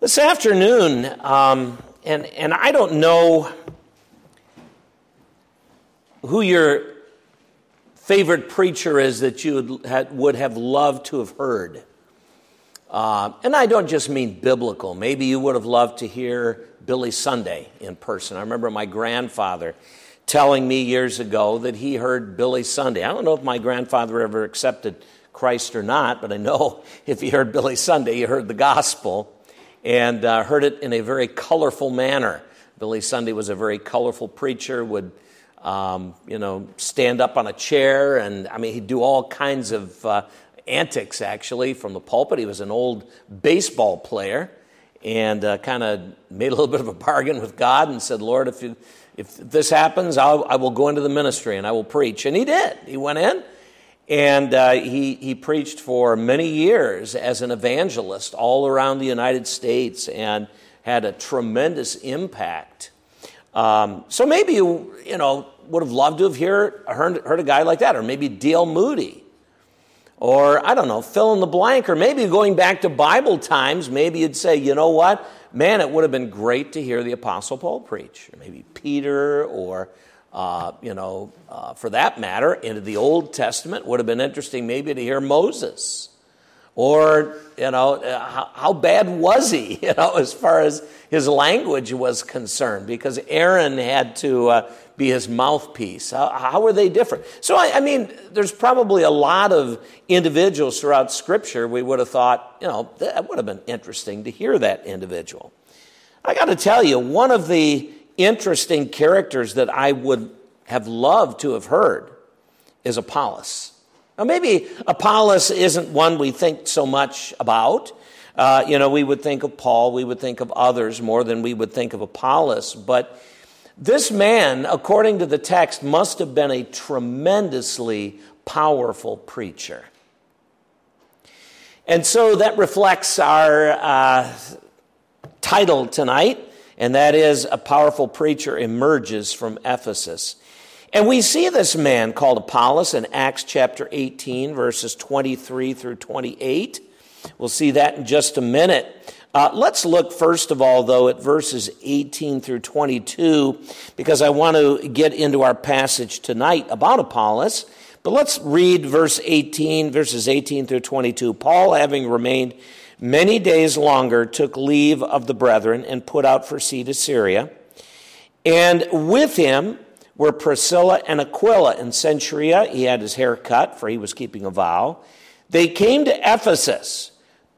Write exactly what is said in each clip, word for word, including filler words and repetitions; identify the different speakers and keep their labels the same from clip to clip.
Speaker 1: This afternoon, um, and, and I don't know who your favorite preacher is that you would have, would have loved to have heard. Uh, and I don't just mean biblical. Maybe you would have loved to hear Billy Sunday in person. I remember my grandfather telling me years ago that he heard Billy Sunday. I don't know if my grandfather ever accepted Christ or not, but I know if he heard Billy Sunday, he heard the gospel and uh, heard it in a very colorful manner. Billy Sunday was a very colorful preacher, would um, you know, stand up on a chair, and I mean, he'd do all kinds of uh, antics, actually, from the pulpit. He was an old baseball player and uh, kind of made a little bit of a bargain with God and said, Lord, if you, if this happens, I'll, I will go into the ministry and I will preach. And he did. He went in. And uh, he, he preached for many years as an evangelist all around the United States and had a tremendous impact. Um, so maybe you, you know, would have loved to have hear, heard, heard a guy like that, or maybe D L Moody, or I don't know, fill in the blank, or maybe going back to Bible times, maybe you'd say, you know what, man, it would have been great to hear the Apostle Paul preach, or maybe Peter, or Uh, you know, uh, for that matter, into the Old Testament, would have been interesting maybe to hear Moses. Or, you know, uh, how, how bad was he, you know, as far as his language was concerned? Because Aaron had to uh, be his mouthpiece. How, how were they different? So, I, I mean, there's probably a lot of individuals throughout Scripture we would have thought, you know, that would have been interesting to hear that individual. I got to tell you, one of the interesting characters that I would have loved to have heard is Apollos. Now, maybe Apollos isn't one we think so much about. Uh, you know, we would think of Paul, we would think of others more than we would think of Apollos. But this man, according to the text, must have been a tremendously powerful preacher. And so that reflects our uh, title tonight. And that is, a powerful preacher emerges from Ephesus. And we see this man called Apollos in Acts chapter eighteen, verses twenty-three through twenty-eight. We'll see that in just a minute. Uh, let's look first of all, though, at verses eighteen through twenty-two, because I want to get into our passage tonight about Apollos. But let's read verse eighteen, verses eighteen through twenty-two. Paul, having remained many days longer, took leave of the brethren and put out for sea to Syria. And with him were Priscilla and Aquila. In Cenchrea, he had his hair cut, for he was keeping a vow. They came to Ephesus,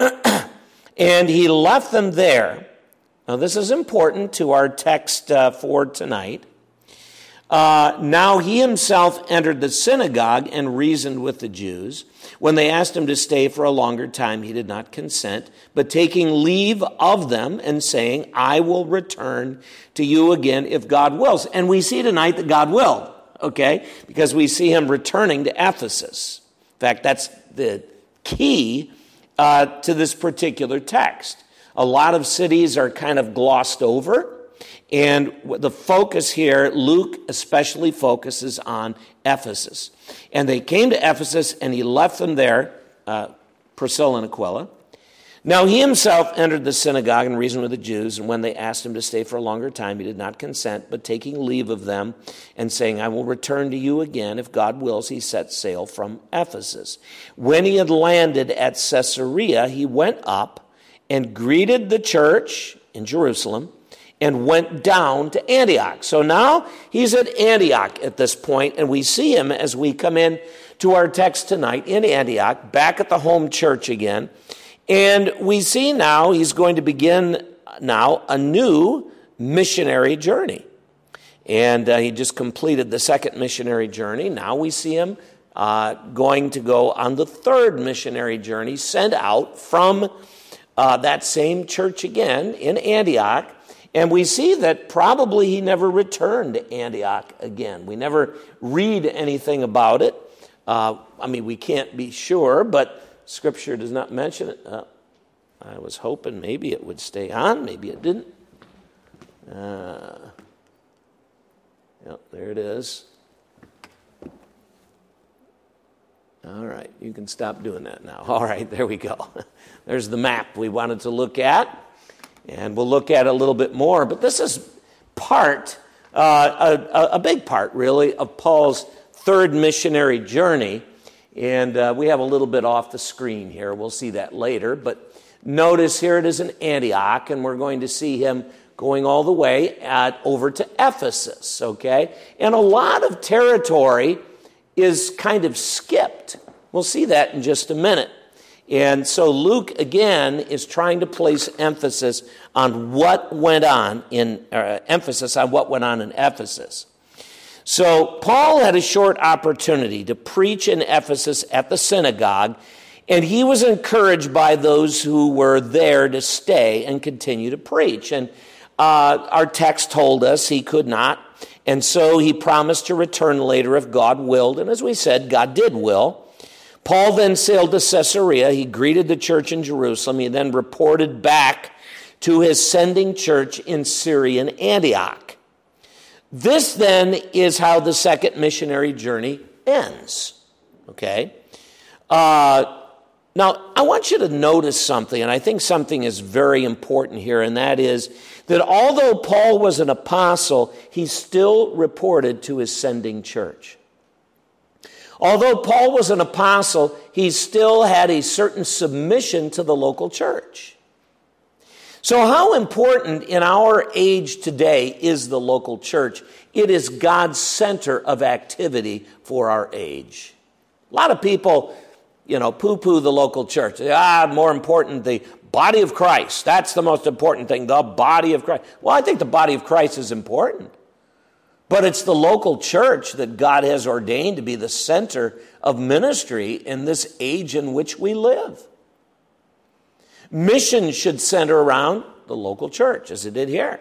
Speaker 1: and he left them there. Now, this is important to our text uh, for tonight. Uh, now he himself entered the synagogue and reasoned with the Jews. When they asked him to stay for a longer time, he did not consent, but taking leave of them and saying, I will return to you again if God wills. And we see tonight that God will, okay, because we see him returning to Ephesus. In fact, that's the key uh, to this particular text. A lot of cities are kind of glossed over. And the focus here, Luke especially focuses on Ephesus. And they came to Ephesus, and he left them there, uh, Priscilla and Aquila. Now he himself entered the synagogue and reasoned with the Jews, and when they asked him to stay for a longer time, he did not consent, but taking leave of them and saying, I will return to you again if God wills, he set sail from Ephesus. When he had landed at Caesarea, he went up and greeted the church in Jerusalem, and went down to Antioch. So now he's at Antioch at this point, and we see him as we come in to our text tonight in Antioch, back at the home church again. And we see now he's going to begin now a new missionary journey. And uh, he just completed the second missionary journey. Now we see him uh, going to go on the third missionary journey, sent out from uh, that same church again in Antioch. And we see that probably he never returned to Antioch again. We never read anything about it. Uh, I mean, we can't be sure, but Scripture does not mention it. Uh, I was hoping maybe it would stay on. Maybe it didn't. Uh, yep, there it is. All right, you can stop doing that now. All right, there we go. There's the map we wanted to look at. And we'll look at it a little bit more. But this is part, uh, a, a big part, really, of Paul's third missionary journey. And uh, we have a little bit off the screen here. We'll see that later. But notice here it is in Antioch, and we're going to see him going all the way at, over to Ephesus, okay? And a lot of territory is kind of skipped. We'll see that in just a minute. And so Luke, again, is trying to place emphasis on what went on in, uh, emphasis on what went on in Ephesus. So Paul had a short opportunity to preach in Ephesus at the synagogue, and he was encouraged by those who were there to stay and continue to preach. And uh, our text told us he could not, and so he promised to return later if God willed. And as we said, God did will. Paul then sailed to Caesarea. He greeted the church in Jerusalem. He then reported back to his sending church in Syrian Antioch. This then is how the second missionary journey ends. Okay? Uh, now, I want you to notice something, and I think something is very important here, and that is that although Paul was an apostle, he still reported to his sending church. Although Paul was an apostle, he still had a certain submission to the local church. So how important in our age today is the local church? It is God's center of activity for our age. A lot of people, you know, poo-poo the local church. Ah, more important, the body of Christ. That's the most important thing, the body of Christ. Well, I think the body of Christ is important. But it's the local church that God has ordained to be the center of ministry in this age in which we live. Mission should center around the local church, as it did here.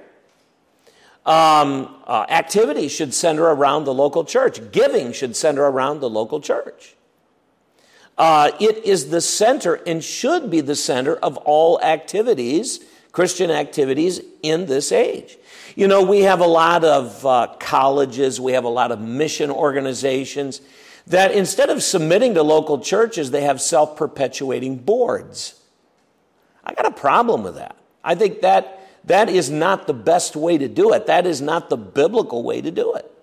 Speaker 1: Um, uh, activity should center around the local church. Giving should center around the local church. Uh, it is the center and should be the center of all activities, Christian activities in this age. You know, we have a lot of uh, colleges, we have a lot of mission organizations that instead of submitting to local churches, they have self-perpetuating boards. I got a problem with that. I think that that is not the best way to do it. That is not the biblical way to do it.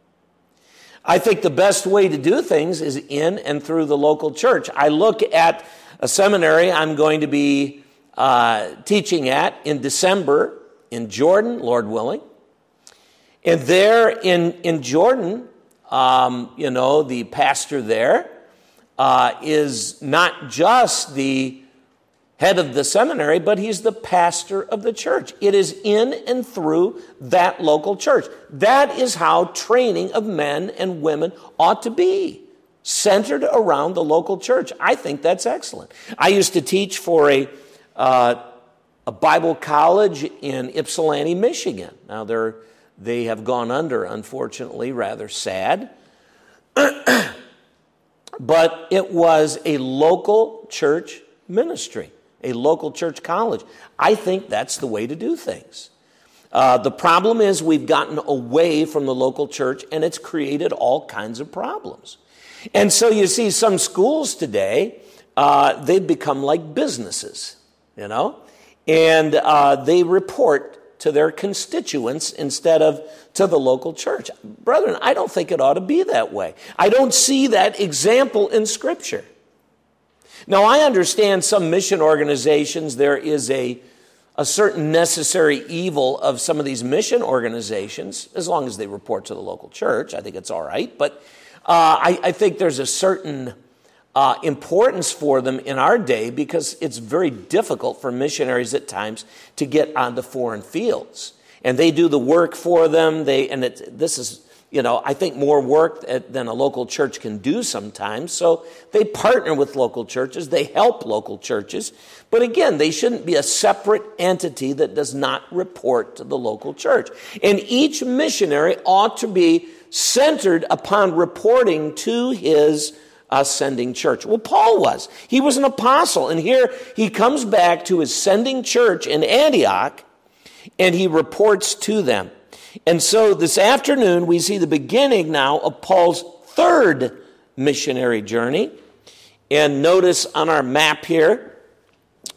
Speaker 1: I think the best way to do things is in and through the local church. I look at a seminary I'm going to be uh, teaching at in December in Jordan, Lord willing. And there in, in Jordan, um, you know, the pastor there uh, is not just the head of the seminary, but he's the pastor of the church. It is in and through that local church. That is how training of men and women ought to be, centered around the local church. I think that's excellent. I used to teach for a uh, a Bible college in Ypsilanti, Michigan. Now, they're, they have gone under, unfortunately, rather sad. But it was a local church ministry, a local church college. I think that's the way to do things. Uh, the problem is we've gotten away from the local church, and it's created all kinds of problems. And so you see some schools today, uh, they've become like businesses, you know? And uh, they report to their constituents instead of to the local church. Brethren, I don't think it ought to be that way. I don't see that example in Scripture. Now, I understand some mission organizations, there is a, a certain necessary evil of some of these mission organizations, as long as they report to the local church. I think it's all right. But uh, I, I think there's a certain Uh, importance for them in our day because it's very difficult for missionaries at times to get onto foreign fields. And they do the work for them. They and it, this is, you know, I think more work than a local church can do sometimes. So they partner with local churches. They help local churches. But again, they shouldn't be a separate entity that does not report to the local church. And each missionary ought to be centered upon reporting to his Uh, sending church. Well, Paul was. He was an apostle. And here he comes back to his sending church in Antioch, and he reports to them. And so this afternoon, we see the beginning now of Paul's third missionary journey. And notice on our map here,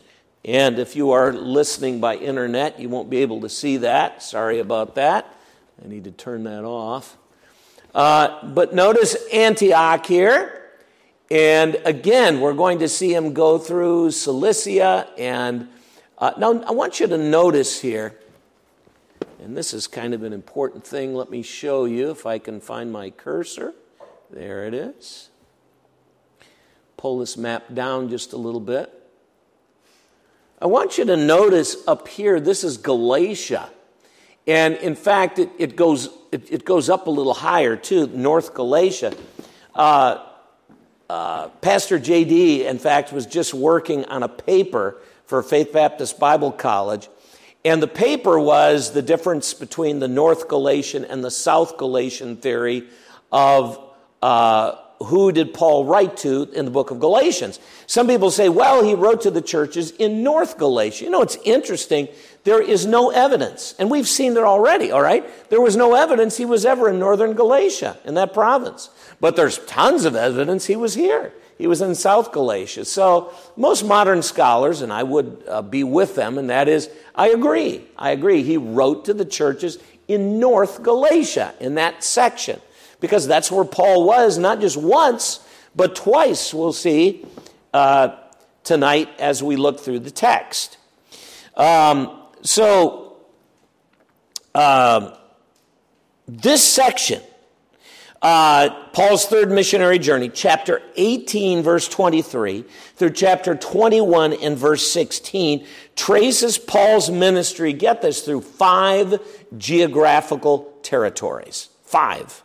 Speaker 1: And if you are listening by internet, you won't be able to see that. Sorry about that. I need to turn that off. Uh, but notice Antioch here. And again, we're going to see him go through Cilicia. And uh, now I want you to notice here, and this is kind of an important thing. Let me show you if I can find my cursor. There it is. Pull this map down just a little bit. I want you to notice up here, this is Galatia. And in fact, it, it goes it, it goes up a little higher too, North Galatia. Uh, uh, Pastor J D, in fact, was just working on a paper for Faith Baptist Bible College. And the paper was the difference between the North Galatian and the South Galatian theory of uh, who did Paul write to in the book of Galatians. Some people say, well, he wrote to the churches in North Galatia. You know, it's interesting. There is no evidence, and we've seen it already, all right? There was no evidence he was ever in northern Galatia, in that province. But there's tons of evidence he was here. He was in South Galatia. So most modern scholars, and I would uh, be with them, and that is, I agree. I agree. He wrote to the churches in North Galatia, in that section, because that's where Paul was, not just once, but twice, we'll see uh, tonight as we look through the text. Um, so, uh, this section, uh, Paul's third missionary journey, chapter eighteen, verse twenty-three, through chapter twenty-one and verse sixteen, traces Paul's ministry, get this, through five geographical territories. Five.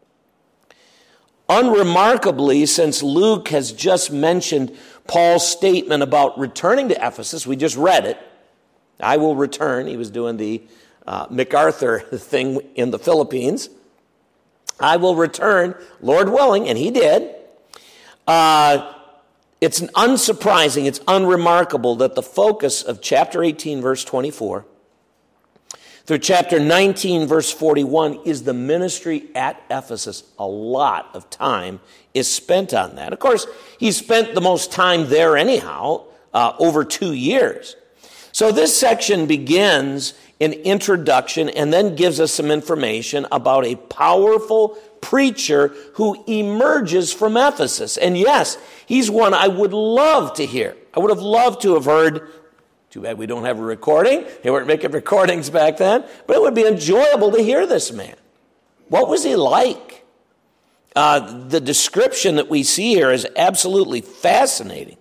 Speaker 1: Unremarkably, since Luke has just mentioned Paul's statement about returning to Ephesus, we just read it, I will return. He was doing the uh, MacArthur thing in the Philippines. I will return, Lord willing, and he did. Uh, it's unsurprising, it's unremarkable that the focus of chapter eighteen, verse twenty-four, through chapter nineteen, verse forty-one, is the ministry at Ephesus. A lot of time is spent on that. Of course, he spent the most time there anyhow, uh, over two years. So this section begins an introduction and then gives us some information about a powerful preacher who emerges from Ephesus. And yes, he's one I would love to hear. I would have loved to have heard. Too bad we don't have a recording. They weren't making recordings back then. But it would be enjoyable to hear this man. What was he like? Uh, the description that we see here is absolutely fascinating.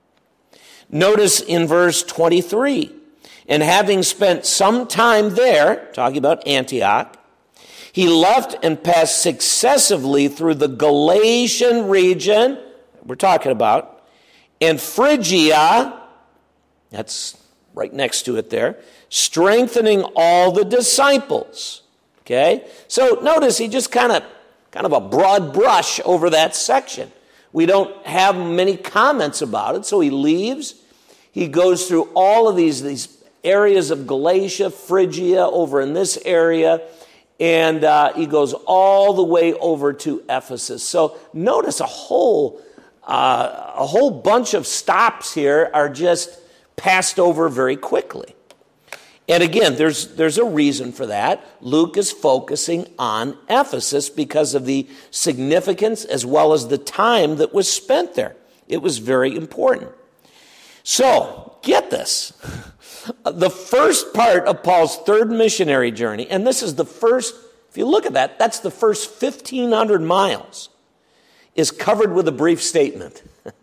Speaker 1: Notice in verse twenty-three, and having spent some time there, talking about Antioch, he left and passed successively through the Galatian region, we're talking about, and Phrygia, that's right next to it there, strengthening all the disciples. Okay? So notice he just kind of kind of a broad brush over that section. We don't have many comments about it, so he leaves. He goes through all of these, these areas of Galatia, Phrygia, over in this area, and uh, he goes all the way over to Ephesus. So notice a whole, uh, a whole bunch of stops here are just passed over very quickly. And again, there's there's a reason for that. Luke is focusing on Ephesus because of the significance as well as the time that was spent there. It was very important. So, get this. The first part of Paul's third missionary journey, and this is the first, if you look at that, that's the first fifteen hundred miles, is covered with a brief statement.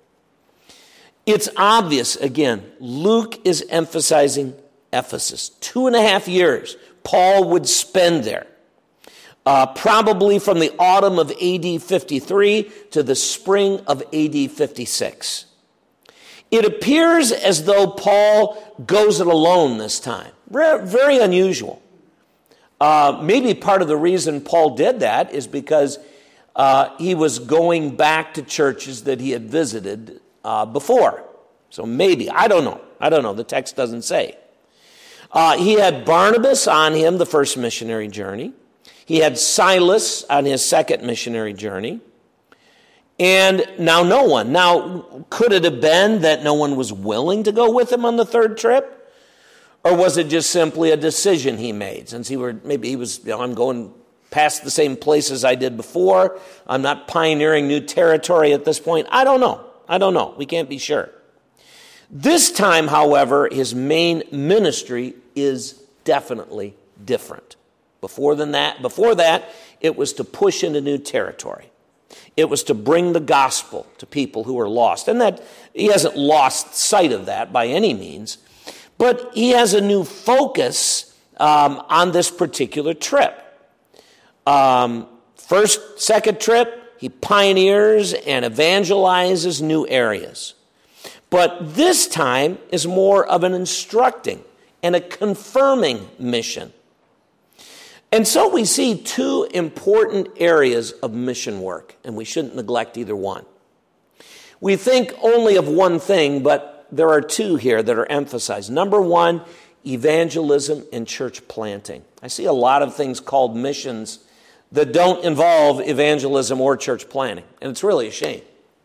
Speaker 1: It's obvious, again, Luke is emphasizing Ephesus. Two and a half years Paul would spend there. Uh, probably from the autumn of A D fifty-three to the spring of A D fifty-six. It appears as though Paul goes it alone this time. Very unusual. Uh, maybe part of the reason Paul did that is because uh, he was going back to churches that he had visited uh, before. So maybe, I don't know. I don't know. The text doesn't say. Uh, he had Barnabas on him the first missionary journey. He had Silas on his second missionary journey. And now no one. Now, could it have been that no one was willing to go with him on the third trip? Or was it just simply a decision he made? Since he were, maybe he was, you know, I'm going past the same places I did before. I'm not pioneering new territory at this point. I don't know. I don't know. We can't be sure. This time, however, his main ministry is definitely different. Before than that, before that, it was to push into new territory. It was to bring the gospel to people who are lost. And that he hasn't lost sight of that by any means. But he has a new focus um, on this particular trip. Um, first, second trip, he pioneers and evangelizes new areas. But this time is more of an instructing and a confirming mission. And so we see two important areas of mission work, and we shouldn't neglect either one. We think only of one thing, but there are two here that are emphasized. Number one, evangelism and church planting. I see a lot of things called missions that don't involve evangelism or church planting, and it's really a shame.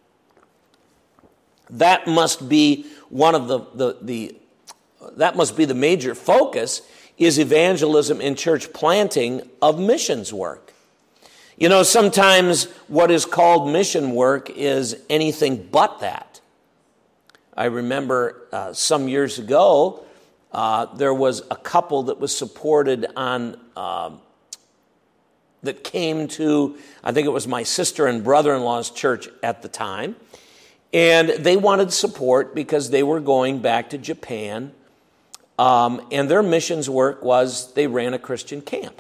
Speaker 1: That must be one of the, the, the that must be the major focus, is evangelism and church planting of missions work. You know, sometimes what is called mission work is anything but that. I remember uh, some years ago, uh, there was a couple that was supported on, uh, that came to, I think it was my sister and brother-in-law's church at the time, and they wanted support because they were going back to Japan. Um, and their missions work was they ran a Christian camp.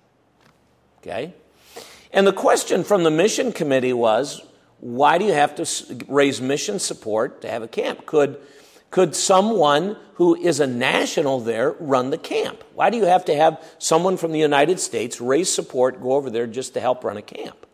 Speaker 1: Okay? And the question from the mission committee was, why do you have to raise mission support to have a camp? Could, could someone who is a national there run the camp? Why do you have to have someone from the United States raise support, go over there just to help run a camp?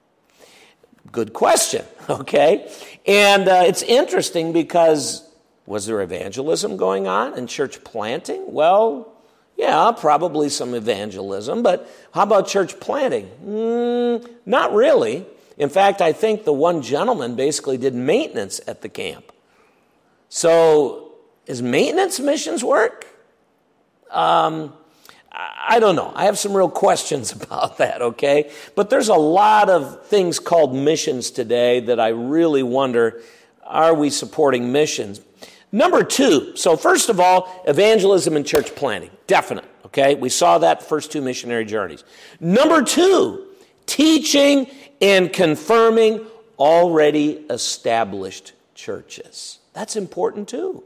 Speaker 1: Good question, okay? And uh, it's interesting because was there evangelism going on and church planting? Well, yeah, probably some evangelism, but how about church planting? Mm, not really. In fact, I think the one gentleman basically did maintenance at the camp. So is maintenance missions work? Um, I don't know. I have some real questions about that, okay? But there's a lot of things called missions today that I really wonder, are we supporting missions? Number two, so first of all, evangelism and church planting, definite, okay? We saw that first two missionary journeys. Number two, teaching and confirming already established churches. That's important too.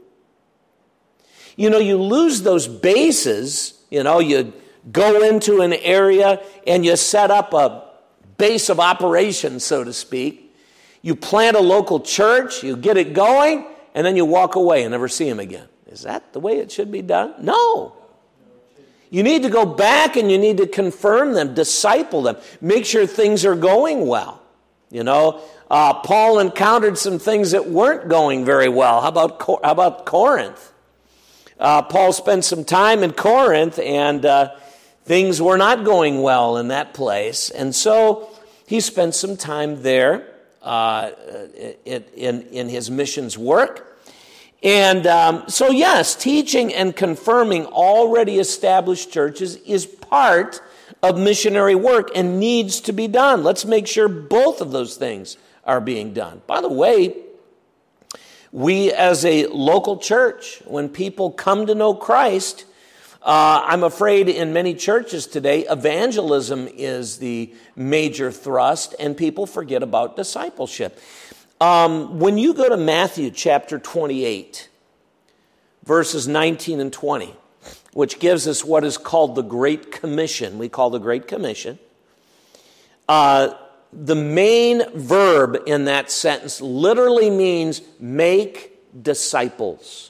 Speaker 1: You know, you lose those bases, you know, you go into an area and you set up a base of operations, so to speak. You plant a local church, you get it going, and then you walk away and never see him again. Is that the way it should be done? No. You need to go back and you need to confirm them, disciple them, make sure things are going well. You know, uh, Paul encountered some things that weren't going very well. How about, how about Corinth? Uh, Paul spent some time in Corinth and uh, things were not going well in that place. And so he spent some time there. Uh, in, in his missions work. And um, so yes, teaching and confirming already established churches is part of missionary work and needs to be done. Let's make sure both of those things are being done. By the way, we as a local church, when people come to know Christ, Uh, I'm afraid in many churches today, evangelism is the major thrust, and people forget about discipleship. Um, when you go to Matthew chapter twenty-eight, verses nineteen and twenty, which gives us what is called the Great Commission, we call the Great Commission, uh, the main verb in that sentence literally means make disciples.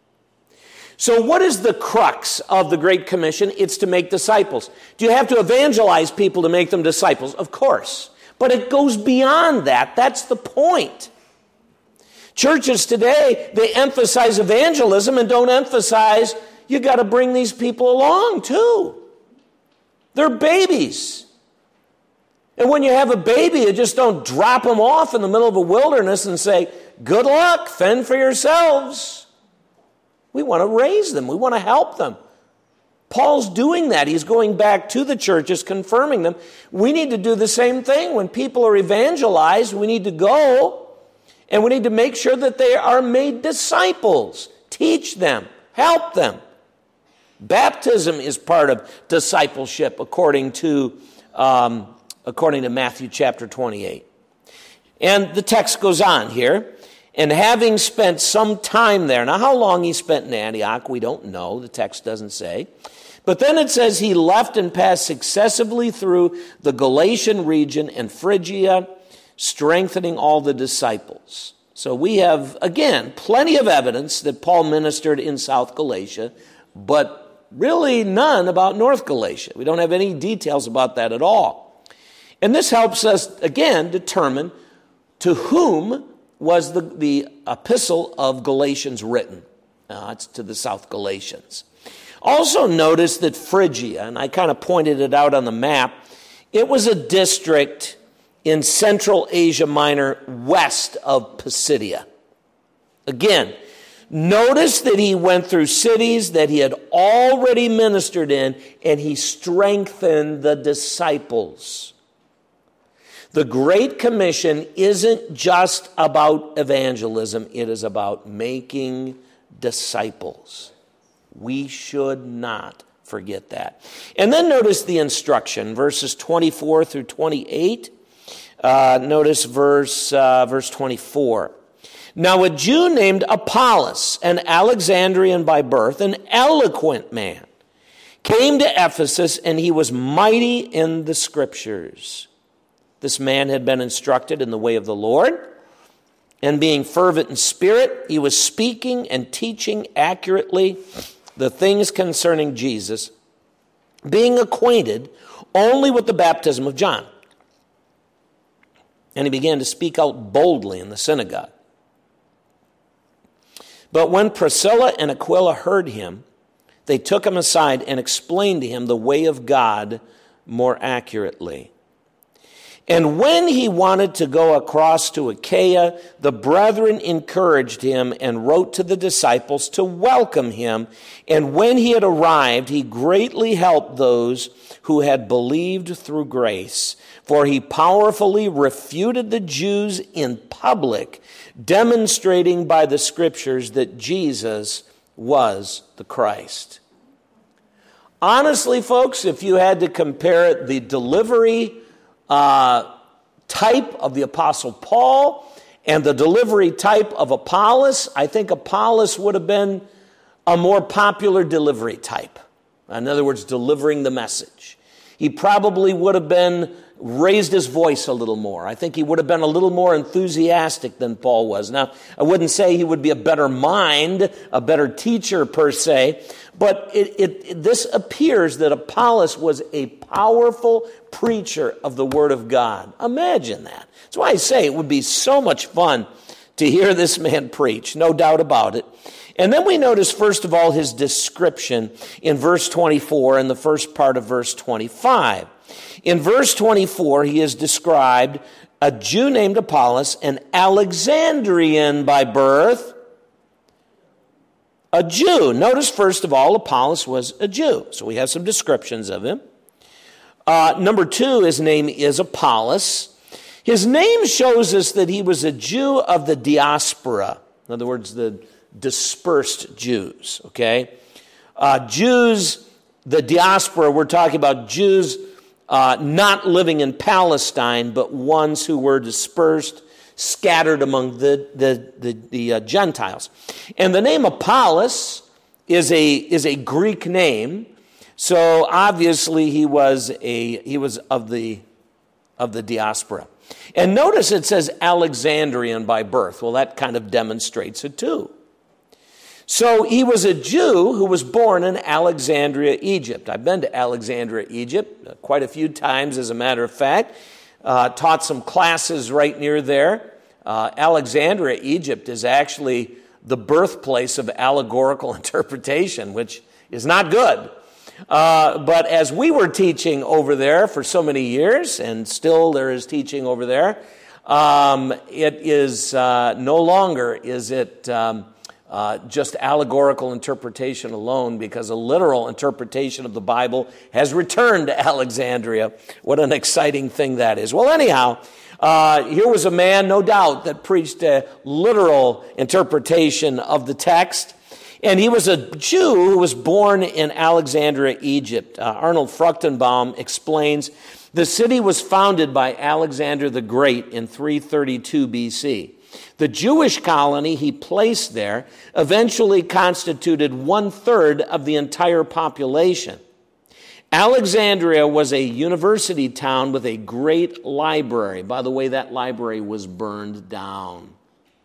Speaker 1: So what is the crux of the Great Commission? It's to make disciples. Do you have to evangelize people to make them disciples? Of course. But it goes beyond that. That's the point. Churches today, they emphasize evangelism and don't emphasize you got to bring these people along too. They're babies. And when you have a baby, you just don't drop them off in the middle of a wilderness and say, good luck, fend for yourselves. We want to raise them. We want to help them. Paul's doing that. He's going back to the churches, confirming them. We need to do the same thing. When people are evangelized, we need to go and we need to make sure that they are made disciples. Teach them. Help them. Baptism is part of discipleship according to, um, according to Matthew chapter twenty-eight. And the text goes on here. And having spent some time there. Now, how long he spent in Antioch, we don't know. The text doesn't say. But then it says he left and passed successively through the Galatian region and Phrygia, strengthening all the disciples. So we have, again, plenty of evidence that Paul ministered in South Galatia, but really none about North Galatia. We don't have any details about that at all. And this helps us, again, determine to whom was the, the epistle of Galatians written. Uh, it's to the South Galatians. Also notice that Phrygia, and I kind of pointed it out on the map, it was a district in Central Asia Minor west of Pisidia. Again, notice that he went through cities that he had already ministered in, and he strengthened the disciples. The Great Commission isn't just about evangelism. It is about making disciples. We should not forget that. And then notice the instruction, verses twenty-four through twenty-eight. Uh, notice verse, uh, verse twenty-four. Now a Jew named Apollos, an Alexandrian by birth, an eloquent man, came to Ephesus, and he was mighty in the Scriptures. This man had been instructed in the way of the Lord, and being fervent in spirit, he was speaking and teaching accurately the things concerning Jesus, being acquainted only with the baptism of John. And he began to speak out boldly in the synagogue. But when Priscilla and Aquila heard him, they took him aside and explained to him the way of God more accurately. And when he wanted to go across to Achaia, the brethren encouraged him and wrote to the disciples to welcome him. And when he had arrived, he greatly helped those who had believed through grace. For he powerfully refuted the Jews in public, demonstrating by the Scriptures that Jesus was the Christ. Honestly, folks, if you had to compare the delivery Uh, type of the Apostle Paul and the delivery type of Apollos, I think Apollos would have been a more popular delivery type. In other words, delivering the message. He probably would have been raised his voice a little more. I think he would have been a little more enthusiastic than Paul was. Now, I wouldn't say he would be a better mind, a better teacher per se, but it, it, this appears that Apollos was a powerful preacher of the Word of God. Imagine that. That's why I say it would be so much fun to hear this man preach, no doubt about it. And then we notice, first of all, his description in verse twenty-four and the first part of verse twenty-five. In verse twenty-four, he is described a Jew named Apollos, an Alexandrian by birth, a Jew. Notice, first of all, Apollos was a Jew. So we have some descriptions of him. Uh, number two, his name is Apollos. His name shows us that he was a Jew of the diaspora. In other words, the dispersed Jews, okay? Uh, Jews, the diaspora, we're talking about Jews uh, not living in Palestine, but ones who were dispersed, scattered among the, the, the, the uh, Gentiles. And the name Apollos is a, is a Greek name, so obviously he was a he was of the of the diaspora. And notice it says Alexandrian by birth. Well, that kind of demonstrates it too. So he was a Jew who was born in Alexandria, Egypt. I've been to Alexandria, Egypt, quite a few times, as a matter of fact. Uh, taught some classes right near there. Uh, Alexandria, Egypt is actually the birthplace of allegorical interpretation, which is not good. Uh, but as we were teaching over there for so many years, and still there is teaching over there, um, it is uh, no longer is it um, uh, just allegorical interpretation alone, because a literal interpretation of the Bible has returned to Alexandria. What an exciting thing that is. Well, anyhow, uh, here was a man, no doubt, that preached a literal interpretation of the text. And he was a Jew who was born in Alexandria, Egypt. Uh, Arnold Fruchtenbaum explains the city was founded by Alexander the Great in three thirty-two B C. The Jewish colony he placed there eventually constituted one-third of the entire population. Alexandria was a university town with a great library. By the way, that library was burned down.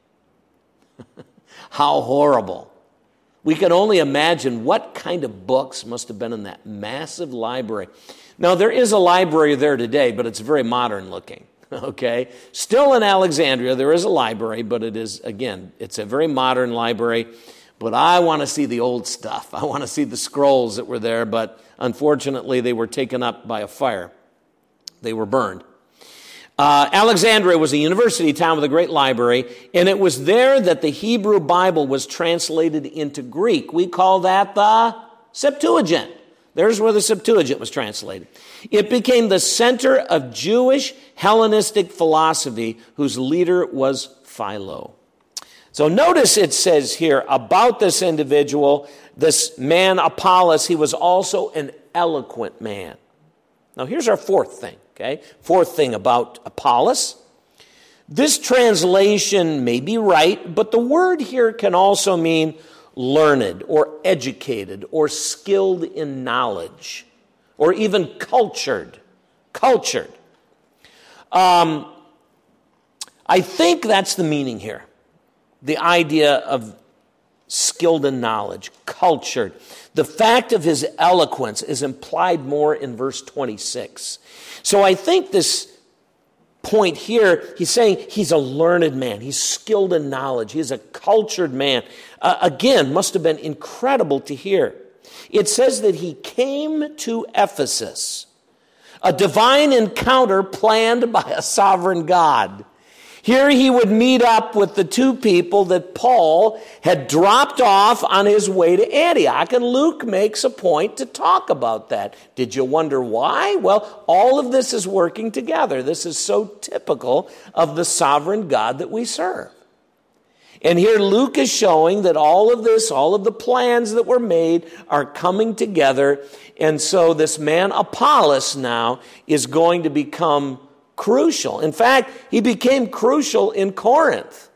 Speaker 1: How horrible. We can only imagine what kind of books must have been in that massive library. Now, there is a library there today, but it's very modern looking, okay? Still in Alexandria, there is a library, but it is, again, it's a very modern library. But I want to see the old stuff. I want to see the scrolls that were there, but unfortunately, they were taken up by a fire. They were burned. Uh, Alexandria was a university town with a great library, and it was there that the Hebrew Bible was translated into Greek. We call that the Septuagint. There's where the Septuagint was translated. It became the center of Jewish Hellenistic philosophy, whose leader was Philo. So notice it says here about this individual, this man Apollos, he was also an eloquent man. Now here's our fourth thing. Okay, fourth thing about Apollos. This translation may be right, but the word here can also mean learned or educated or skilled in knowledge or even cultured. Cultured. Um, I think that's the meaning here. The idea of skilled in knowledge, cultured. The fact of his eloquence is implied more in verse twenty-six. So I think this point here, he's saying he's a learned man. He's skilled in knowledge. He's a cultured man. Uh, again, must have been incredible to hear. It says that he came to Ephesus, a divine encounter planned by a sovereign God. Here he would meet up with the two people that Paul had dropped off on his way to Antioch. And Luke makes a point to talk about that. Did you wonder why? Well, all of this is working together. This is so typical of the sovereign God that we serve. And here Luke is showing that all of this, all of the plans that were made are coming together. And so this man Apollos now is going to become crucial. In fact, he became crucial in Corinth.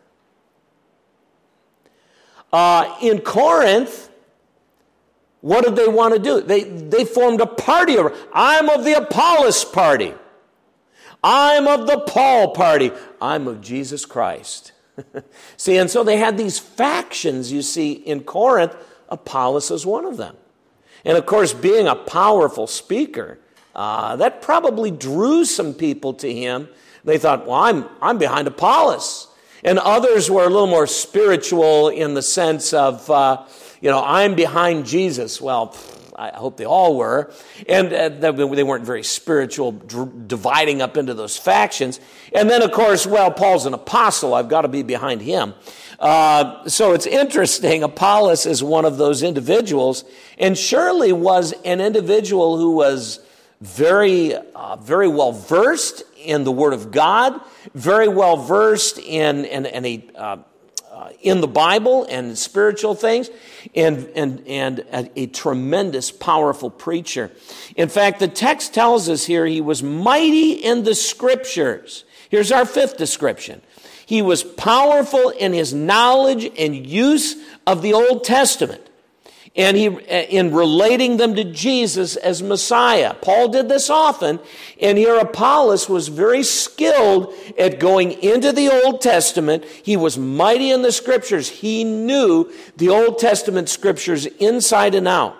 Speaker 1: Uh, in Corinth, what did they want to do? They, they formed a party. I'm of the Apollos party. I'm of the Paul party. I'm of Jesus Christ. See, and so they had these factions, you see, in Corinth. Apollos is one of them. And of course, being a powerful speaker, Uh, that probably drew some people to him. They thought, well, I'm, I'm behind Apollos. And others were a little more spiritual in the sense of, uh, you know, I'm behind Jesus. Well, I hope they all were. And uh, they weren't very spiritual, d- dividing up into those factions. And then, of course, well, Paul's an apostle. I've got to be behind him. Uh, so it's interesting. Apollos is one of those individuals, and surely was an individual who was very, uh, very well versed in the Word of God, very well versed in in, in a uh, uh, in the Bible and spiritual things, and and and a, a tremendous, powerful preacher. In fact, the text tells us here he was mighty in the Scriptures. Here's our fifth description: he was powerful in his knowledge and use of the Old Testament. And he, in relating them to Jesus as Messiah. Paul did this often, and here Apollos was very skilled at going into the Old Testament. He was mighty in the Scriptures. He knew the Old Testament Scriptures inside and out.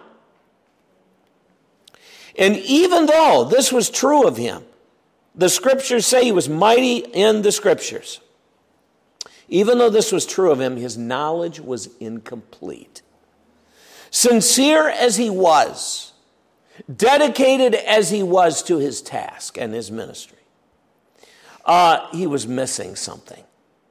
Speaker 1: And even though this was true of him, the Scriptures say he was mighty in the Scriptures. Even though this was true of him, his knowledge was incomplete. Sincere as he was, dedicated as he was to his task and his ministry, uh, he was missing something.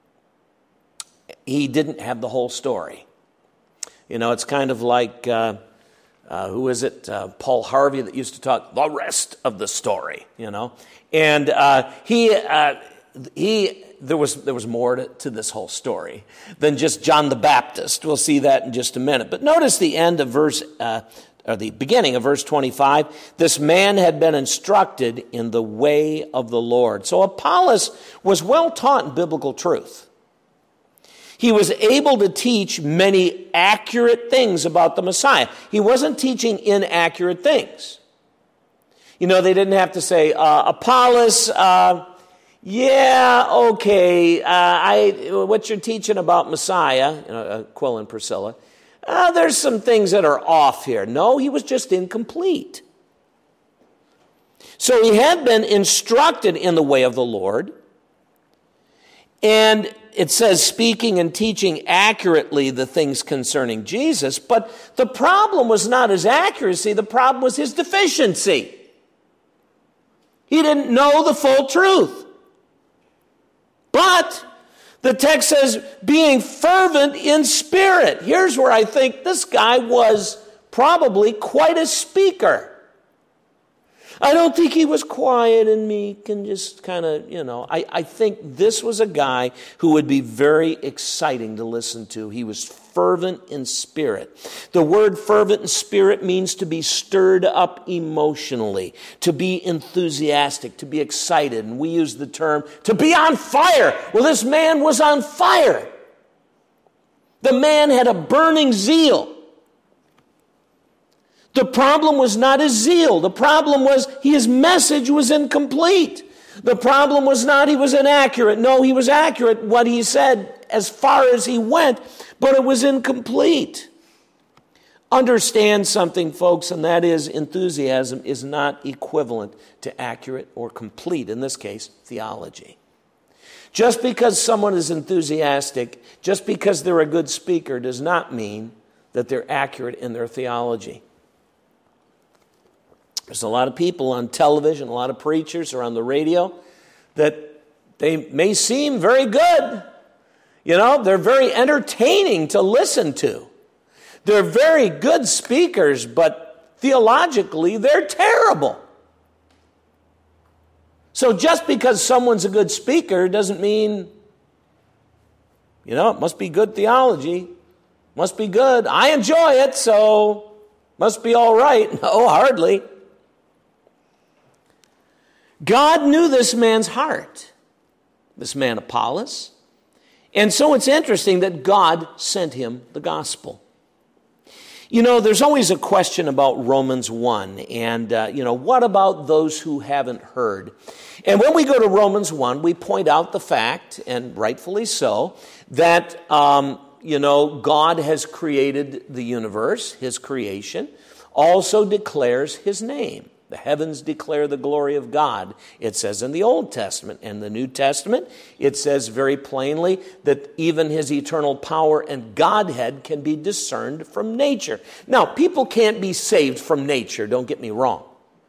Speaker 1: He didn't have the whole story. You know, it's kind of like, uh, uh, who is it? Uh, Paul Harvey that used to talk the rest of the story, you know. And uh, he, uh, he, there was there was more to, to this whole story than just John the Baptist. We'll see that in just a minute. But notice the end of verse, uh, or the beginning of verse twenty-five. This man had been instructed in the way of the Lord. So Apollos was well taught in biblical truth. He was able to teach many accurate things about the Messiah. He wasn't teaching inaccurate things. You know, they didn't have to say, uh, Apollos, uh, yeah, okay, uh, I, what you're teaching about Messiah, you know, uh, Quill and Priscilla, uh, there's some things that are off here. No, he was just incomplete. So he had been instructed in the way of the Lord, and it says speaking and teaching accurately the things concerning Jesus, but the problem was not his accuracy, the problem was his deficiency. He didn't know the full truth. But the text says being fervent in spirit. Here's where I think this guy was probably quite a speaker. I don't think he was quiet and meek and just kind of, you know, I, I think this was a guy who would be very exciting to listen to. He was fervent in spirit. The word fervent in spirit means to be stirred up emotionally, to be enthusiastic, to be excited. And we use the term to be on fire. Well, this man was on fire. The man had a burning zeal. The problem was not his zeal. The problem was his message was incomplete. The problem was not he was inaccurate. No, he was accurate what he said as far as he went, but it was incomplete. Understand something, folks, and that is enthusiasm is not equivalent to accurate or complete, in this case, theology. Just because someone is enthusiastic, just because they're a good speaker, does not mean that they're accurate in their theology. There's a lot of people on television, a lot of preachers or on the radio that they may seem very good. You know, they're very entertaining to listen to. They're very good speakers, but theologically, they're terrible. So just because someone's a good speaker doesn't mean, you know, it must be good theology. Must be good. I enjoy it, so must be all right. No, hardly. God knew this man's heart, this man Apollos. And so it's interesting that God sent him the gospel. You know, there's always a question about Romans one. And, uh, you know, what about those who haven't heard? And when we go to Romans one, we point out the fact, and rightfully so, that, um, you know, God has created the universe, his creation, also declares his name. The heavens declare the glory of God, it says in the Old Testament. And the New Testament, it says very plainly that even his eternal power and Godhead can be discerned from nature. Now, people can't be saved from nature, don't get me wrong.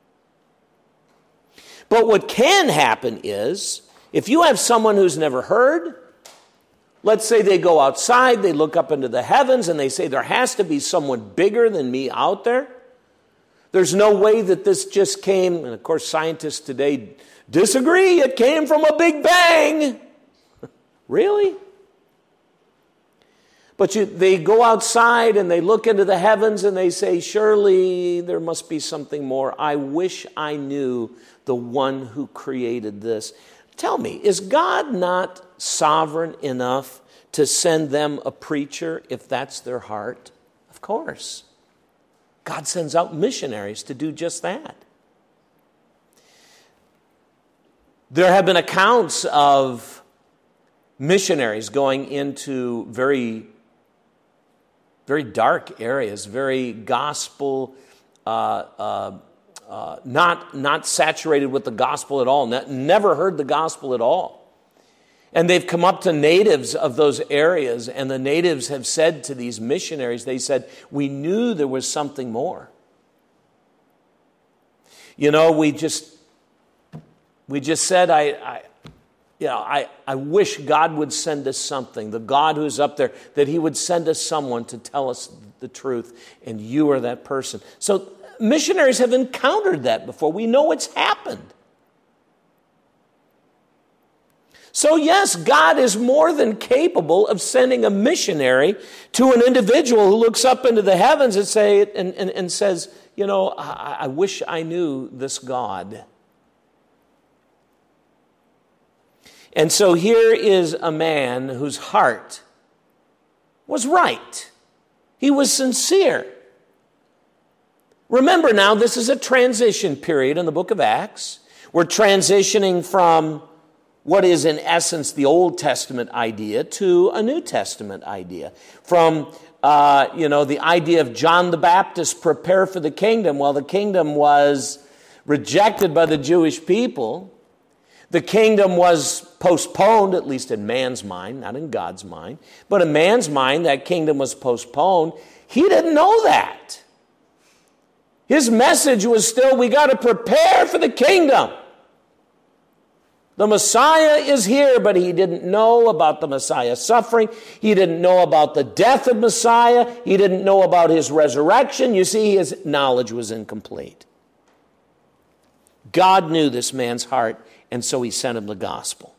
Speaker 1: But what can happen is, if you have someone who's never heard, let's say they go outside, they look up into the heavens, and they say, there has to be someone bigger than me out there. There's no way that this just came, and of course scientists today disagree, it came from a big bang. Really? But you, they go outside and they look into the heavens and they say, surely there must be something more. I wish I knew the one who created this. Tell me, is God not sovereign enough to send them a preacher if that's their heart? Of course. God sends out missionaries to do just that. There have been accounts of missionaries going into very, very dark areas, very gospel, uh, uh, uh, not, not saturated with the gospel at all, ne- never heard the gospel at all. And they've come up to natives of those areas, and the natives have said to these missionaries, they said, we knew there was something more. You know, we just we just said, I, I you know, I, I wish God would send us something. The God who's up there, that he would send us someone to tell us the truth, and you are that person. So missionaries have encountered that before. We know it's happened. So yes, God is more than capable of sending a missionary to an individual who looks up into the heavens and say and, and, and says, you know, I, I wish I knew this God. And so here is a man whose heart was right. He was sincere. Remember now, this is a transition period in the book of Acts. We're transitioning from what is in essence the Old Testament idea to a New Testament idea. From, uh, you know, the idea of John the Baptist, prepare for the kingdom. Well, the kingdom was rejected by the Jewish people. The kingdom was postponed, at least in man's mind, not in God's mind. But in man's mind, that kingdom was postponed. He didn't know that. His message was still, we got to prepare for the kingdom. The Messiah is here, but he didn't know about the Messiah's suffering. He didn't know about the death of Messiah. He didn't know about his resurrection. You see, his knowledge was incomplete. God knew this man's heart, and so he sent him the gospel.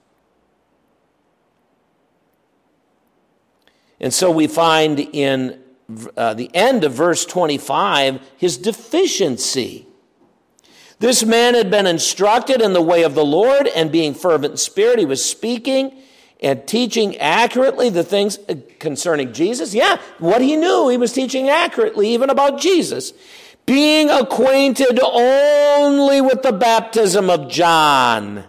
Speaker 1: And so we find in uh, the end of verse twenty-five his deficiency. This man had been instructed in the way of the Lord, and being fervent in spirit, he was speaking and teaching accurately the things concerning Jesus. Yeah, what he knew, he was teaching accurately, even about Jesus. Being acquainted only with the baptism of John,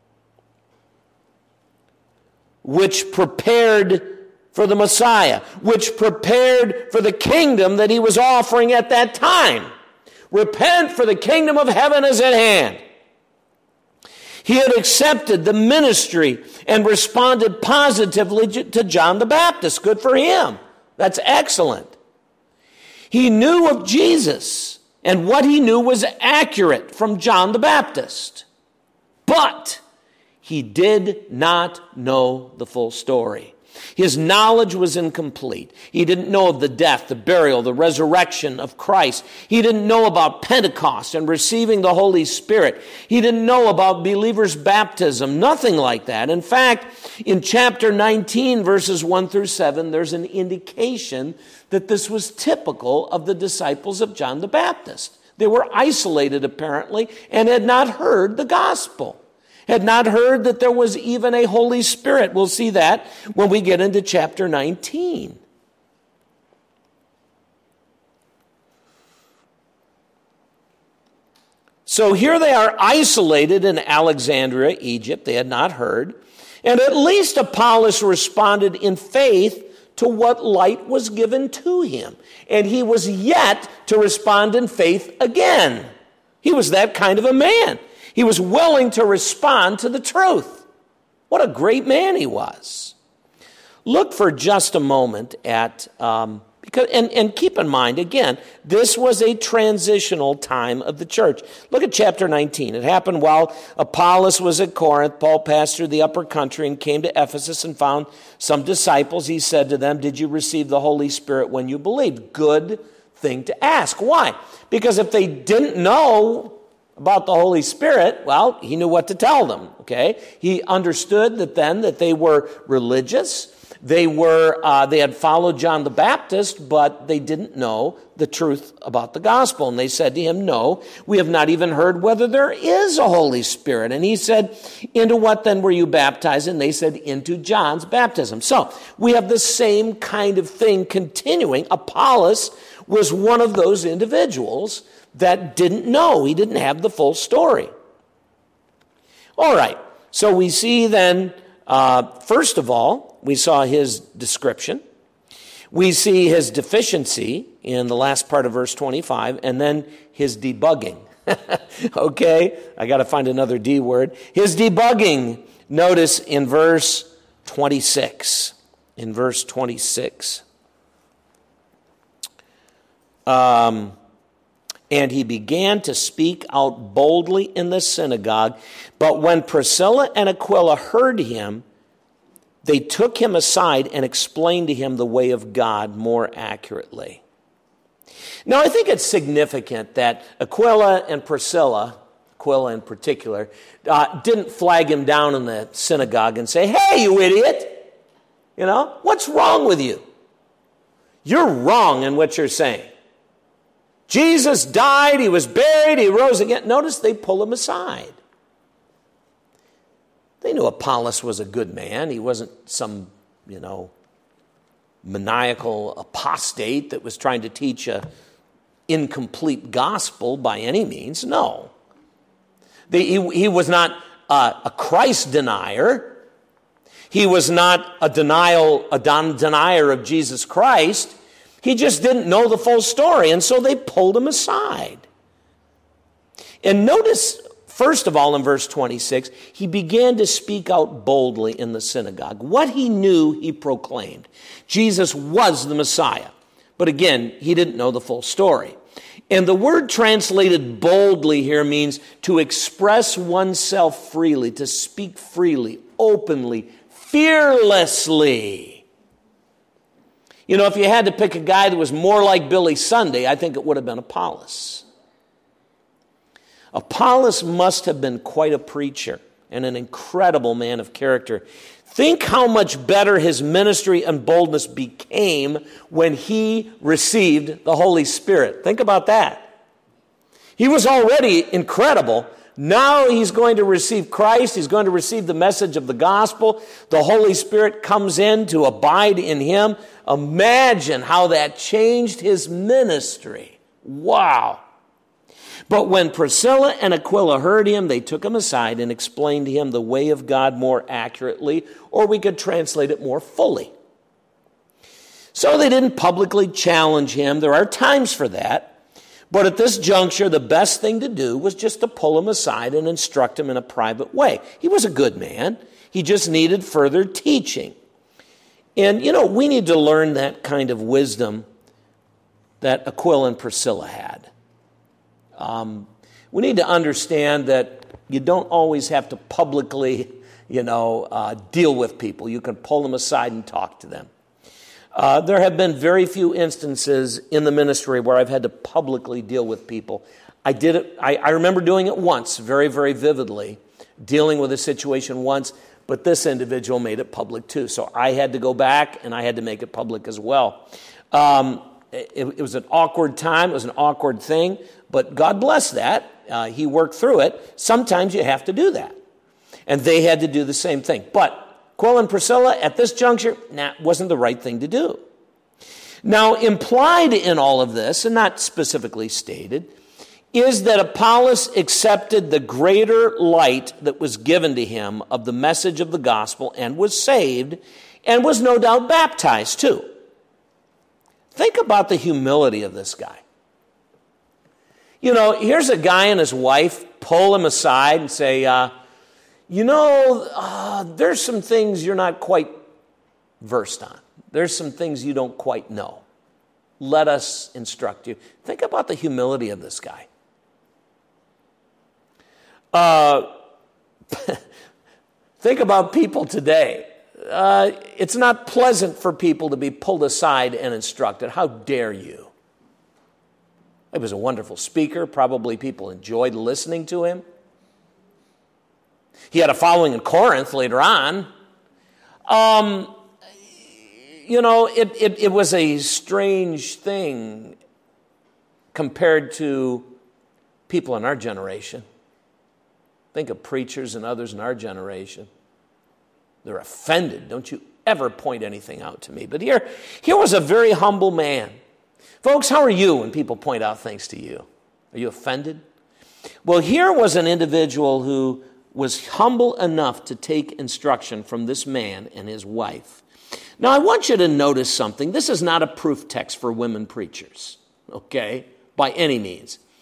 Speaker 1: which prepared for the Messiah, which prepared for the kingdom that he was offering at that time. Repent, for the kingdom of heaven is at hand. He had accepted the ministry and responded positively to John the Baptist. Good for him. That's excellent. He knew of Jesus, and what he knew was accurate from John the Baptist. But he did not know the full story. His knowledge was incomplete. He didn't know of the death, the burial, the resurrection of Christ. He didn't know about Pentecost and receiving the Holy Spirit. He didn't know about believers' baptism, nothing like that. In fact, in chapter nineteen, verses one through seven, there's an indication that this was typical of the disciples of John the Baptist. They were isolated, apparently, and had not heard the gospel. Had not heard that there was even a Holy Spirit. We'll see that when we get into chapter nineteen. So here they are isolated in Alexandria, Egypt. They had not heard. And at least Apollos responded in faith to what light was given to him. And he was yet to respond in faith again. He was that kind of a man. He was willing to respond to the truth. What a great man he was. Look for just a moment at, um, because, and, and keep in mind, again, this was a transitional time of the church. Look at chapter nineteen. It happened while Apollos was at Corinth. Paul passed through the upper country and came to Ephesus and found some disciples. He said to them, did you receive the Holy Spirit when you believed? Good thing to ask. Why? Because if they didn't know about the Holy Spirit, well, he knew what to tell them, okay? He understood that then that they were religious. They were, uh, they had followed John the Baptist, but they didn't know the truth about the gospel. And they said to him, no, we have not even heard whether there is a Holy Spirit. And he said, into what then were you baptized? And they said, into John's baptism. So we have the same kind of thing continuing. Apollos was one of those individuals that didn't know. He didn't have the full story. All right. So we see then, uh, first of all, we saw his description. We see his deficiency in the last part of verse twenty-five, and then his debugging. Okay? I got to find another D word. His debugging, notice in verse twenty-six. In verse twenty-six. Um... And he began to speak out boldly in the synagogue. But when Priscilla and Aquila heard him, they took him aside and explained to him the way of God more accurately. Now, I think it's significant that Aquila and Priscilla, Aquila in particular, uh, didn't flag him down in the synagogue and say, "Hey, you idiot! You know, what's wrong with you? You're wrong in what you're saying. Jesus died, he was buried, he rose again." Notice they pull him aside. They knew Apollos was a good man. He wasn't some, you know, maniacal apostate that was trying to teach a incomplete gospel by any means. No. They, he, he was not uh, a Christ denier. He was not a denial, a don, denier of Jesus Christ. He just didn't know the full story, and so they pulled him aside. And notice, first of all, in verse twenty-six, he began to speak out boldly in the synagogue. What he knew, he proclaimed. Jesus was the Messiah. But again, he didn't know the full story. And the word translated boldly here means to express oneself freely, to speak freely, openly, fearlessly. You know, if you had to pick a guy that was more like Billy Sunday, I think it would have been Apollos. Apollos must have been quite a preacher and an incredible man of character. Think how much better his ministry and boldness became when he received the Holy Spirit. Think about that. He was already incredible. Now he's going to receive Christ. He's going to receive the message of the gospel. The Holy Spirit comes in to abide in him. Imagine how that changed his ministry. Wow. But when Priscilla and Aquila heard him, they took him aside and explained to him the way of God more accurately, or we could translate it more fully. So they didn't publicly challenge him. There are times for that. But at this juncture, the best thing to do was just to pull him aside and instruct him in a private way. He was a good man. He just needed further teaching. And, you know, we need to learn that kind of wisdom that Aquila and Priscilla had. Um, we need to understand that you don't always have to publicly, you know, uh, deal with people. You can pull them aside and talk to them. Uh, there have been very few instances in the ministry where I've had to publicly deal with people. I did it. I, I remember doing it once, very, very vividly, dealing with a situation once. But this individual made it public too, so I had to go back and I had to make it public as well. Um, it, it was an awkward time. It was an awkward thing. But God bless that. Uh, he worked through it. Sometimes you have to do that. And they had to do the same thing. But Aquila and Priscilla, at this juncture, nah, wasn't the right thing to do. Now, implied in all of this, and not specifically stated, is that Apollos accepted the greater light that was given to him of the message of the gospel and was saved, and was no doubt baptized too. Think about the humility of this guy. You know, here's a guy and his wife pull him aside and say, uh, you know, uh, there's some things you're not quite versed on. There's some things you don't quite know. Let us instruct you. Think about the humility of this guy. Uh, think about people today. Uh, it's not pleasant for people to be pulled aside and instructed. How dare you? He was a wonderful speaker. Probably people enjoyed listening to him. He had a following in Corinth later on. Um, you know, it, it, it was a strange thing compared to people in our generation. Think of preachers and others in our generation. They're offended. Don't you ever point anything out to me. But here, here was a very humble man. Folks, how are you when people point out things to you? Are you offended? Well, here was an individual who was humble enough to take instruction from this man and his wife. Now, I want you to notice something. This is not a proof text for women preachers, okay, by any means.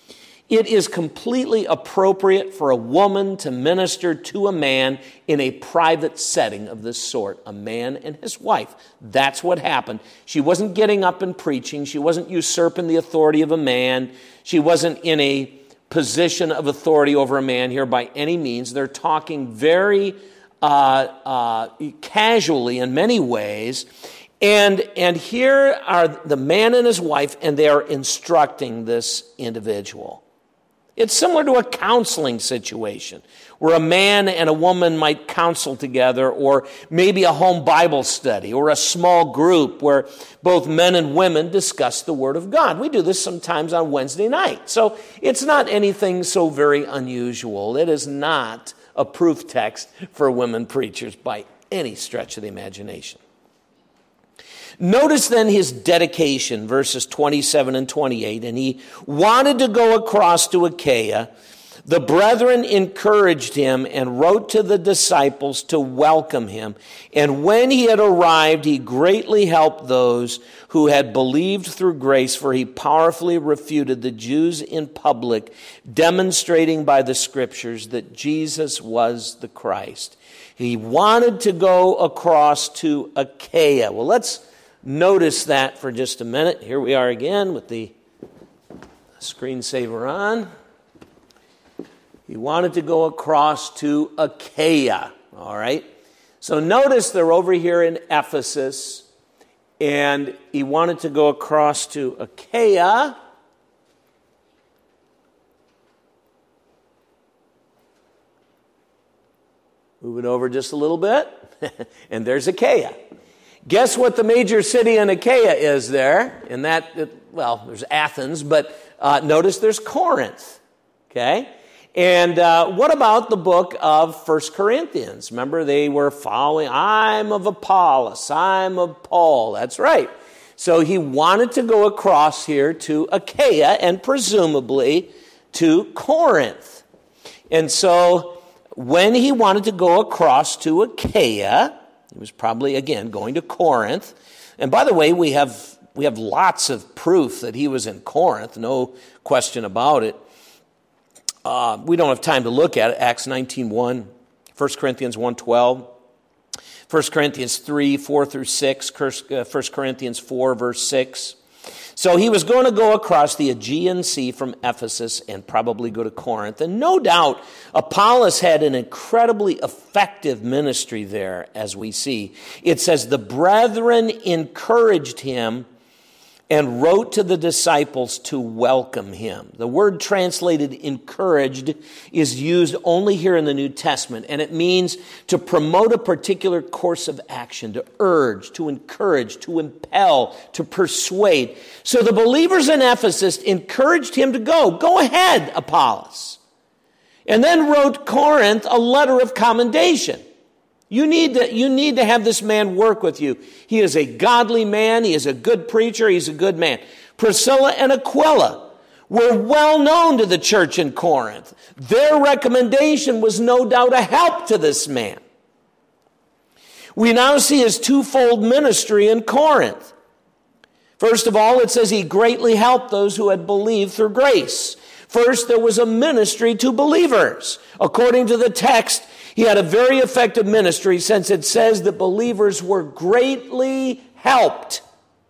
Speaker 1: It is completely appropriate for a woman to minister to a man in a private setting of this sort, a man and his wife. That's what happened. She wasn't getting up and preaching. She wasn't usurping the authority of a man. She wasn't in a position of authority over a man here by any means. They're talking very uh, uh, casually in many ways. And, and here are the man and his wife, and they are instructing this individual. It's similar to a counseling situation where a man and a woman might counsel together, or maybe a home Bible study or a small group where both men and women discuss the Word of God. We do this sometimes on Wednesday night. So it's not anything so very unusual. It is not a proof text for women preachers by any stretch of the imagination. Notice then his dedication, verses twenty-seven and twenty-eight. And he wanted to go across to Achaia. The brethren encouraged him and wrote to the disciples to welcome him. And when he had arrived, he greatly helped those who had believed through grace, for he powerfully refuted the Jews in public, demonstrating by the scriptures that Jesus was the Christ. He wanted to go across to Achaia. Well, let's notice that for just a minute. Here we are again with the screensaver on. He wanted to go across to Achaia. All right. So notice they're over here in Ephesus, and he wanted to go across to Achaia. Move it over just a little bit, and there's Achaia. Guess what the major city in Achaia is there? In that, well, there's Athens, but uh, notice there's Corinth, okay? And uh, what about the book of First Corinthians? Remember, they were following, I'm of Apollos, I'm of Paul. That's right. So he wanted to go across here to Achaia and presumably to Corinth. And so when he wanted to go across to Achaia, he was probably, again, going to Corinth. And by the way, we have we have lots of proof that he was in Corinth, no question about it. Uh, we don't have time to look at it. Acts nineteen one, First Corinthians one twelve, First Corinthians three, four through six, First Corinthians four, verse six. So he was going to go across the Aegean Sea from Ephesus and probably go to Corinth. And no doubt, Apollos had an incredibly effective ministry there, as we see. It says, the brethren encouraged him and wrote to the disciples to welcome him. The word translated encouraged is used only here in the New Testament, and it means to promote a particular course of action, to urge, to encourage, to impel, to persuade. So the believers in Ephesus encouraged him to go. Go ahead, Apollos. And then wrote Corinth a letter of commendation. You need to, you need to have this man work with you. He is a godly man. He is a good preacher. He's a good man. Priscilla and Aquila were well known to the church in Corinth. Their recommendation was no doubt a help to this man. We now see his twofold ministry in Corinth. First of all, it says he greatly helped those who had believed through grace. First, there was a ministry to believers. According to the text, he had a very effective ministry, since it says that believers were greatly helped.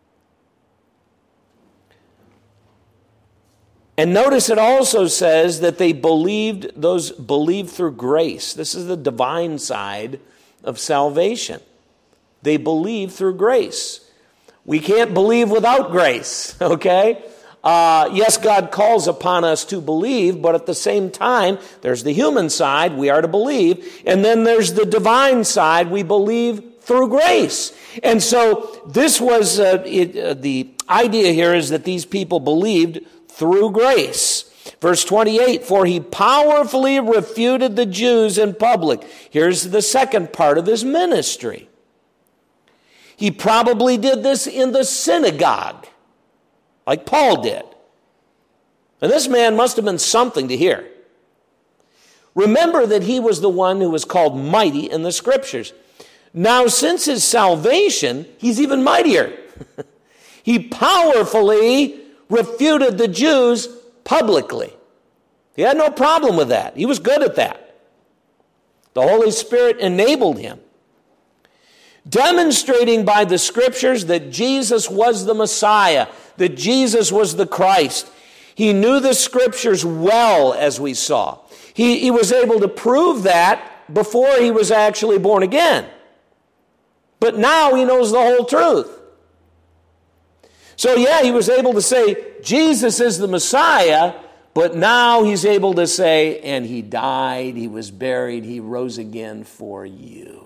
Speaker 1: And notice it also says that they believed, those believed through grace. This is the divine side of salvation. They believe through grace. We can't believe without grace, okay? Uh, yes, God calls upon us to believe, but at the same time, there's the human side, we are to believe, and then there's the divine side, we believe through grace. And so this was, uh, it, uh, the idea here is that these people believed through grace. Verse twenty-eight, for he powerfully refuted the Jews in public. Here's the second part of his ministry. He probably did this in the synagogue, like Paul did. And this man must have been something to hear. Remember that he was the one who was called mighty in the scriptures. Now, since his salvation, he's even mightier. He powerfully refuted the Jews publicly. He had no problem with that. He was good at that. The Holy Spirit enabled him. Demonstrating by the Scriptures that Jesus was the Messiah, that Jesus was the Christ. He knew the Scriptures well, as we saw. He, he was able to prove that before he was actually born again. But now he knows the whole truth. So yeah, he was able to say, Jesus is the Messiah, but now he's able to say, and he died, he was buried, he rose again for you.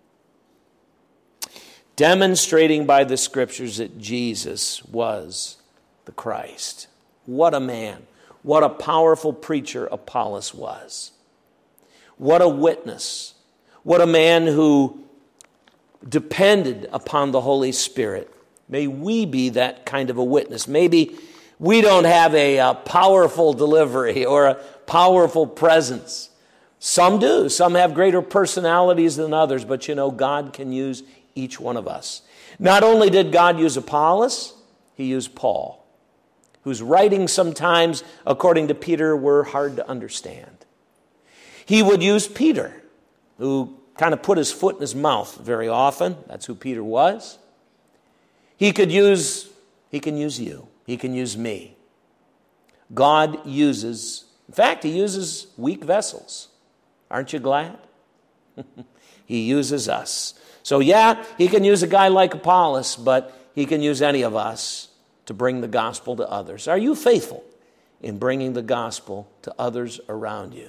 Speaker 1: Demonstrating by the Scriptures that Jesus was the Christ. What a man. What a powerful preacher Apollos was. What a witness. What a man who depended upon the Holy Spirit. May we be that kind of a witness. Maybe we don't have a, a powerful delivery or a powerful presence. Some do. Some have greater personalities than others, but you know, God can use each one of us. Not only did God use Apollos, he used Paul, whose writings sometimes, according to Peter, were hard to understand. He would use Peter, who kind of put his foot in his mouth very often. That's who Peter was. He could use, he can use you. He can use me. God uses, in fact, he uses weak vessels. Aren't you glad? He uses us. So yeah, he can use a guy like Apollos, but he can use any of us to bring the gospel to others. Are you faithful in bringing the gospel to others around you?